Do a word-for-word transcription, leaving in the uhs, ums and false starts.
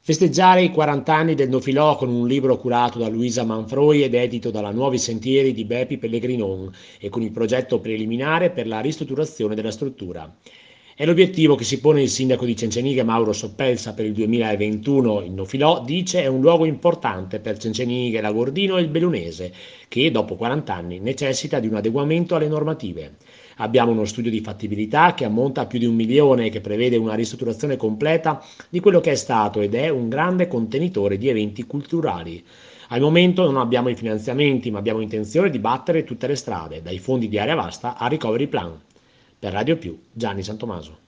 Festeggiare i quaranta anni del Nofilò con un libro curato da Luisa Manfroi ed edito dalla Nuovi Sentieri di Bepi Pellegrinon e con il progetto preliminare per la ristrutturazione della struttura. È l'obiettivo che si pone il sindaco di Cenceniche Mauro Soppelsa per il duemilaventuno. Il Nofilò, dice, è un luogo importante per Cenceniche, Lagordino e il Bellunese, che dopo quaranta anni necessita di un adeguamento alle normative. Abbiamo uno studio di fattibilità che ammonta a più di un milione e che prevede una ristrutturazione completa di quello che è stato ed è un grande contenitore di eventi culturali. Al momento non abbiamo i finanziamenti, ma abbiamo intenzione di battere tutte le strade, dai fondi di area vasta a Recovery Plan. Per Radio Più, Gianni Santomaso.